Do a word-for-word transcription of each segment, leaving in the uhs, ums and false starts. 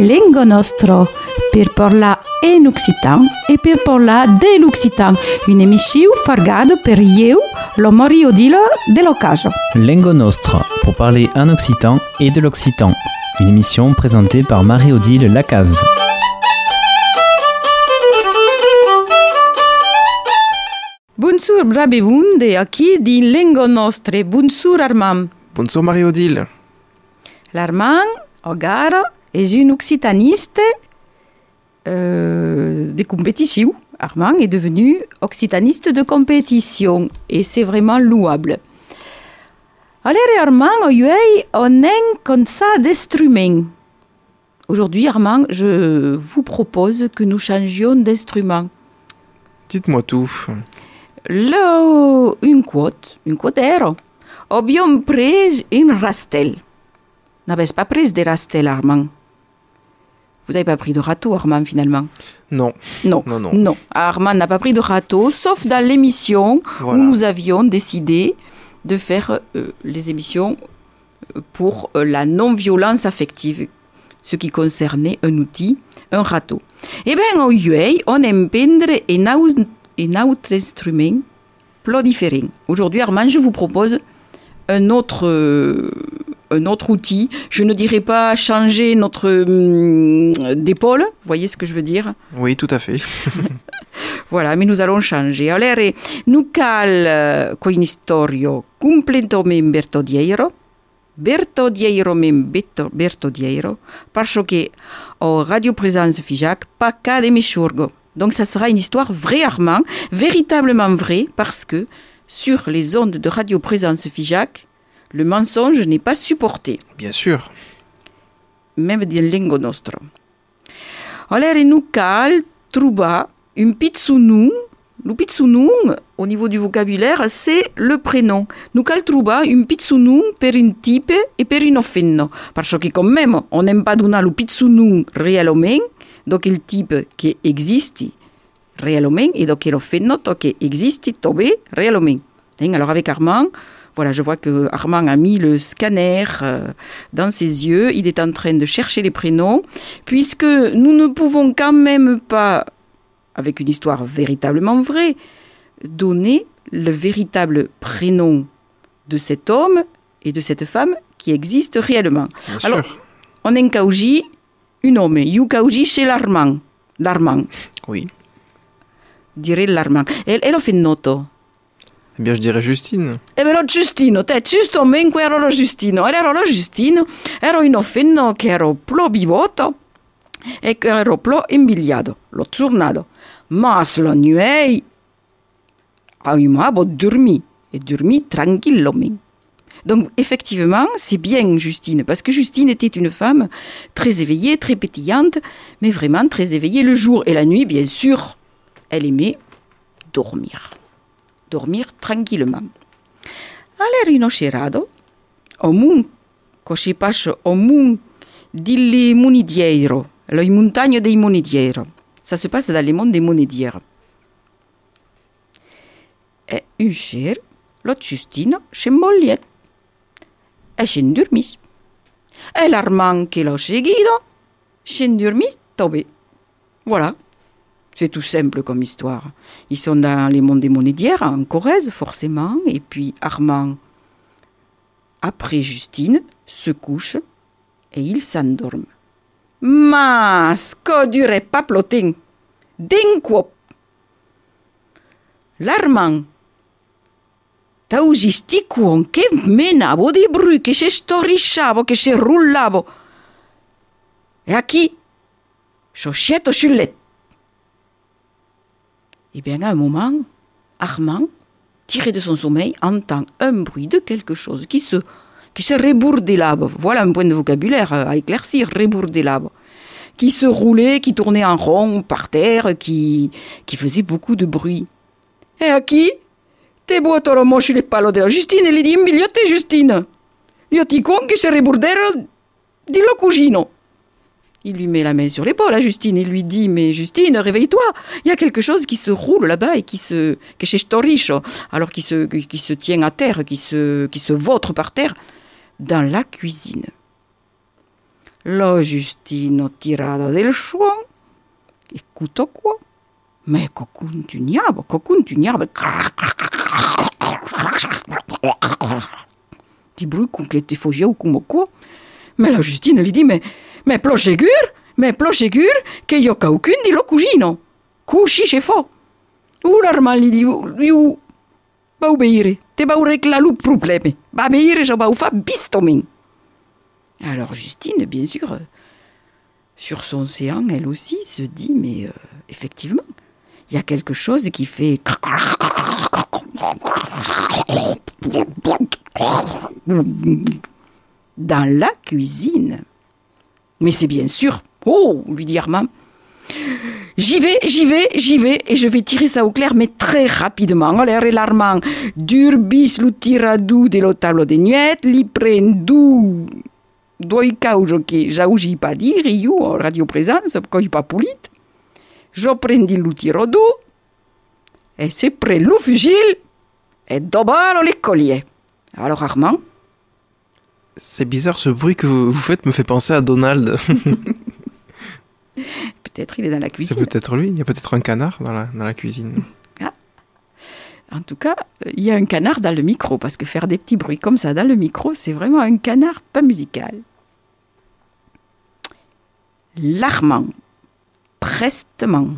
Lengo Nostro per parlar en occitan e per parlar de l'occitan, une émission fargada per io, lo Mario Dilo de l'Ocaso. Lengo Nostro pour parler en occitan et de l'occitan, une émission présentée par Marie-Odile Lacaze. Bonjour Brabebunde, aquí di Lengo Nostre. Bonjour Armand. Bonjour Marie-Odile. L'Armand, Ogara, est une occitaniste euh, de compétition. Armand est devenu occitaniste de compétition et c'est vraiment louable. Alors Armand, aujourd'hui, on est comme ça d'instruments. Aujourd'hui, Armand, je vous propose que nous changions d'instrument. Dites-moi tout. Le, une quote, une quotero. Abbiamo preso un rastel. N'avez pas pris de rastel, Armand? Vous n'avez pas pris de râteau, Armand, finalement? Non. Non, non, non. non. Armand n'a pas pris de râteau, sauf dans l'émission voilà. où nous avions décidé de faire euh, les émissions pour euh, la non-violence affective, ce qui concernait un outil, un râteau. Eh bien, aujourd'hui, on aime prendre un autre instrument plus différent. Aujourd'hui, Armand, je vous propose un autre, euh, un autre outil. Je ne dirais pas changer notre euh, d'épaule. Vous voyez ce que je veux dire? Oui, tout à fait. Voilà, mais nous allons changer. Alors, nous cal une histoire completamente bertodiero. Bertodiero même bertodiero. Parce que au Radio Présence Figeac, pas qu'à des méchourgo. Donc, ça sera une histoire vraie, Armand, véritablement vraie, parce que sur les ondes de Radio Présence Figeac, le mensonge n'est pas supporté. Bien sûr. Même dans Lengo Nostro. Alors, nous cal trouba un pizzounung. Le pizzounung, au niveau du vocabulaire, c'est le prénom. Nous cal trouba un pizzounung per un type et per un offenno. Parce que quand même, on n'aime pas donner le pizzounung réellement, donc il type qui existe réellement, et donc il offenno qui existe tobe réellement. Alors avec Armand, voilà, je vois que Armand a mis le scanner euh, dans ses yeux. Il est en train de chercher les prénoms, puisque nous ne pouvons quand même pas, avec une histoire véritablement vraie, donner le véritable prénom de cet homme et de cette femme qui existent réellement. Bien Alors, sûr. on est en Kauji, un homme, you Kauji chez l'Armand. L'Armand. Oui. Dirait l'Armand. E, e lo fennoto? Eh bien, je dirais Justine. E però Giustino, te, giustamente ero lo Giustino. Ero lo Giustino, ero in offenno che ero plo bivoto e che ero plo imbigliato, l'ho tornato. Ma la nuit, avevo dormi, e dormi tranquillement. Donc, effectivement, c'est bien Justine, parce que Justine était une femme très éveillée, très pétillante, mais vraiment très éveillée le jour. Et la nuit, bien sûr, elle aimait dormir. Dormir tranquillement. Alors, in oscerado, au mun, così passo au mun delle Monidiero, le montagne dei Monidiero. Ça se passe dans les monts des Monidiero. Et un cher, l'autre Justine, chez Molliette. E scendurmis. E l'Armand che l'ho seguito, scendurmis, tombé. Voilà. C'est tout simple comme histoire. Ils sont dans les monts des Monédières, en Corrèze, forcément. Et puis Armand, après Justine, se couche et il s'endorme. Ma, sco durait pas plotin. D'un coup. L'Armand, t'au gistico che menavo di bruit, che se storrisciavo, che se rullavo. E a chi? Scioscietto sul letto. Et bien, à un moment, Armand, tiré de son sommeil, entend un bruit de quelque chose qui se, qui se rebourdelait. Voilà un point de vocabulaire à éclaircir, rebourdelait. Qui se roulait, qui tournait en rond par terre, qui, qui faisait beaucoup de bruit. Et à qui? Te buoto lo mosci le palo della Justine e gli di imbigliotte Justine. Io ti con che se reburdero di lo cugino. Il lui met la main sur l'épaule à Justine et lui dit « Mais Justine, réveille-toi, il y a quelque chose qui se roule là-bas et qui se... que c'est storicho, alors qui se, qui se tient à terre, qui se, qui se vautre par terre dans la cuisine. » La Justine ho tirato del suon. Écoute quoi? Mais che continuava, che continuava. Petit bruit qui était fauché ou comme quoi. Mais la Justine lui dit, mais, mais plochegur, mais plochegur, che io caucun di lo cugino. Cusci c'è fo. Ou l'armand lui dit, you, va obéir, te va régler le problème. Va obéir, je vais faire bistomin. Alors Justine, bien sûr, euh, sur son séant, elle aussi se dit, mais euh, effectivement, il y a quelque chose qui fait dans la cuisine. Mais c'est bien sûr. Oh, lui dit Armand. J'y vais, j'y vais, j'y vais, et je vais tirer ça au clair, mais très rapidement. Alors, l'Armand durbis lo tiradu dello tavolo de nuet, li prendu due causo che j'augi pas dire, io, radio présence, coi pas pulit. Je prendi lo tiro du, et c'est près le fusil, et dobalo les colliers. Alors, Armand? C'est bizarre, ce bruit que vous vous faites me fait penser à Donald. Peut-être il est dans la cuisine. C'est peut-être lui, il y a peut-être un canard dans la, dans la cuisine. Ah. En tout cas, il y a un canard dans le micro, parce que faire des petits bruits comme ça dans le micro, c'est vraiment un canard pas musical. L'Armand, prestement,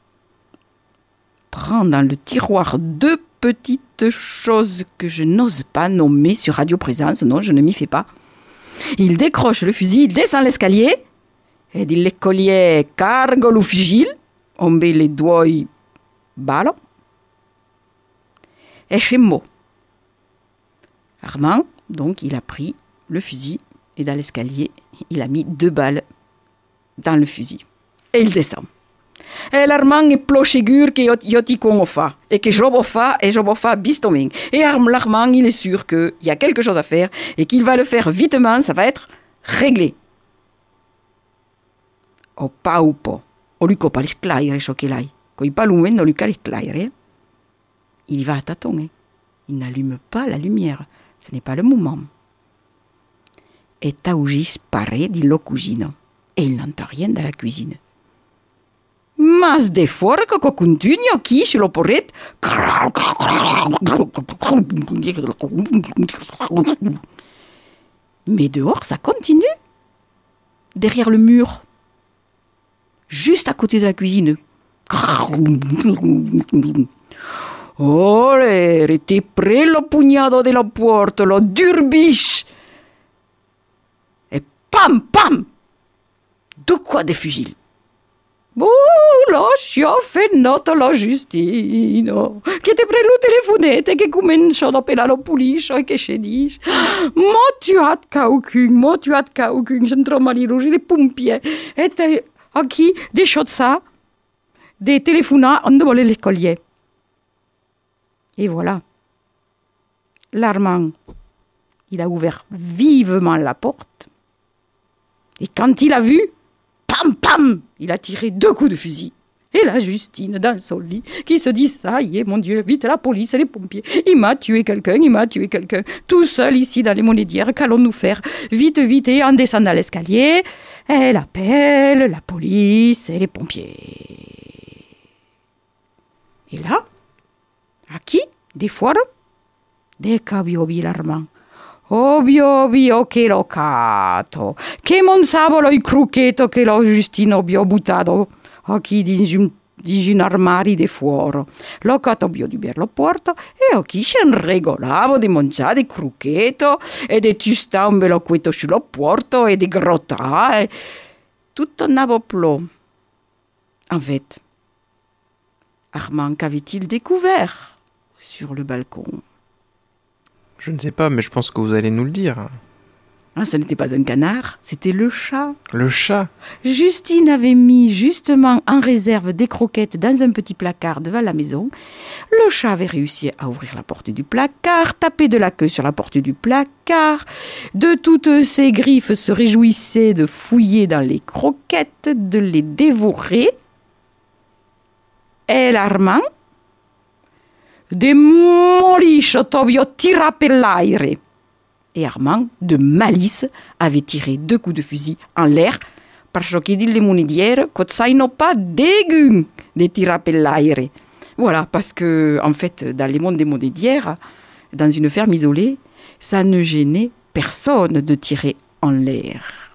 prend dans le tiroir deux petites choses que je n'ose pas nommer sur Radio Présence, non, je ne m'y fais pas. Il décroche le fusil, descend l'escalier, ed il collier cargo lo fusil, ombe le due ballo, et scemo. Armand, donc, il a pris le fusil, et dans l'escalier, il a mis deux balles dans le fusil. Et il descend. E l'Armand è plochegur che io ti con fa, et que je vais faire, et je vais faire bistoming. Et l'Armand, il est sûr qu'il y a quelque chose à faire, et qu'il va le faire vitement, ça va être réglé. O paupo, o lui copa les claire, ce qu'il a. Quand il parle, on lui cale claire. Il y va à tâtons. Eh? Il n'allume pas la lumière. Ce n'est pas le moment. Et Taugis paraît dit lo cugino. Et il n'entend rien dans la cuisine. Mas de fora que continue qui sur le porret. Mais dehors, ça continue. Derrière le mur. Juste à côté de la cuisine. Oh, était près le pugnado de la porte, le durbiche. Et pam, pam! De quoi des fusils? Oh, là, j'ai fait note la Justine, qui était près le téléphonette et qui commence à appeler la police et qui se dit moi tu as de caucun, moi tu as de caucun, je ne trouve pas les pompiers. Et à qui des choses ça, des téléphones, on demandait les colliers. Et voilà. L'Armand, il a ouvert vivement la porte. Et quand il a vu, pam, pam, il a tiré deux coups de fusil. Et la Justine, dans son lit, qui se dit, ça y est, mon Dieu, vite la police et les pompiers. Il m'a tué quelqu'un, il m'a tué quelqu'un. Tout seul ici dans les monédières, qu'allons-nous faire? Vite, vite, et en descendant l'escalier, elle appelle la police et les pompiers. Et là, a chi? Di fuori? De cabiobi l'Armand. Ovvio, ovvio che l'ho cato. Che non savo il crucchetto che l'ho Justino ho buttato. A chi di un, di un armadio di fuori. L'ho cato bio di berlo porto e a chi c'è un regolavo di mangiare il crucchetto e di tustare un bello quetto sullo porto e di grottare. Tutto andava plomb. En fait, Armand, qu'avait-il découvert sur le balcon? Je ne sais pas, mais je pense que vous allez nous le dire. Ah, ce n'était pas un canard, c'était le chat. Le chat? Justine avait mis justement en réserve des croquettes dans un petit placard devant la maison. Le chat avait réussi à ouvrir la porte du placard, taper de la queue sur la porte du placard. De toutes ses griffes se réjouissait de fouiller dans les croquettes, de les dévorer. Et l'Armand, de molisce Tobio tira per l'aire. Et Armand, de malice, avait tiré deux coups de fusil en l'air parce qu'il dit les monedières que ça n'a pas dégueu de tirer per l'air. Voilà, parce que, en fait, dans les mondes des monedières, dans une ferme isolée, ça ne gênait personne de tirer en l'air.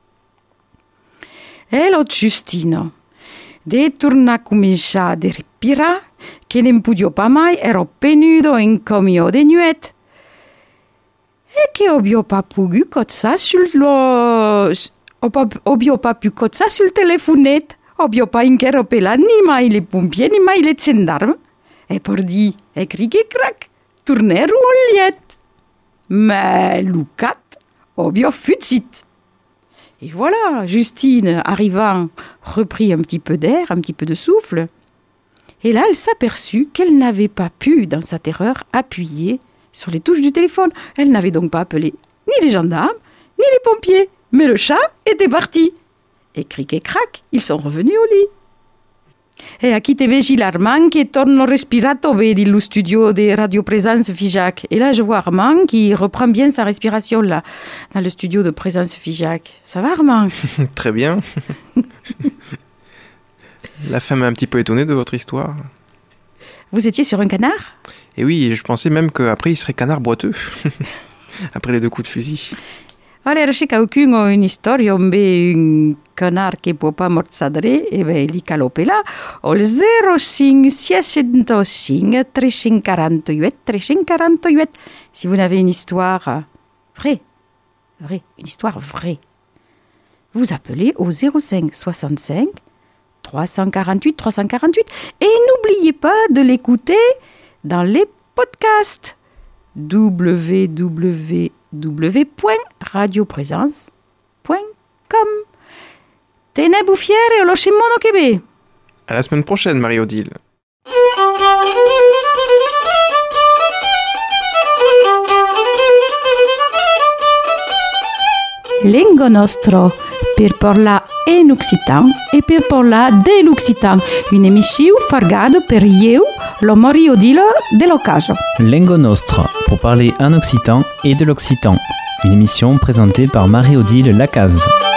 E l'autre Justino, de tornar a cominciare a respirar, che non podia pas mai, ero penudo in comio de nuet. E che obio pas pogu cozza sul lo... Obio pas pu cozza sul telefonet. Obio pas interrompela ni mai les pompiers ni mai les gendarmes. E por di, e cric e crac, tornero en liet. Mais Lucat, obio futzit. Et voilà, Justine, arrivant, reprit un petit peu d'air, un petit peu de souffle. Et là, elle s'aperçut qu'elle n'avait pas pu, dans sa terreur, appuyer sur les touches du téléphone. Elle n'avait donc pas appelé ni les gendarmes, ni les pompiers. Mais le chat était parti. Et cric et crac, ils sont revenus au lit. E aquí te vegi l'Armand qui torno respirato vedi lo studio de Radio Présence Figeac. Et là, je vois Armand qui reprend bien sa respiration là, dans le studio de Présence Figeac. Ça va, Armand? Très bien. La femme est un petit peu étonnée de votre histoire. Vous étiez sur un canard? Et oui, je pensais même qu'après il serait canard boiteux. Après les deux coups de fusil. Allora, c'è qualcuno une storia on be un canard che può pas morzadre e be li calopela au zéro cinq six zéro cinq trois cent quarante-huit trois cent quarante-huit. Si vous avez une histoire vraie, vraie, une histoire vraie, vous appelez au zéro cinq soixante-cinq trois cent quarante-huit trois cent quarante-huit et n'oubliez pas de l'écouter dans les podcasts w w w point radio présence point com. Tene buffiere lo scimono che be. À la semaine prochaine, Marie-Odile. Lengo nostro per parlar en occitan et per parlar de l'occitan. Une émission fargado per eu, lo Marie-Odile de l'Ocaso. Lengo nostro, pour parler en occitan et de l'occitan. Une émission présentée par Marie-Odile Lacaze.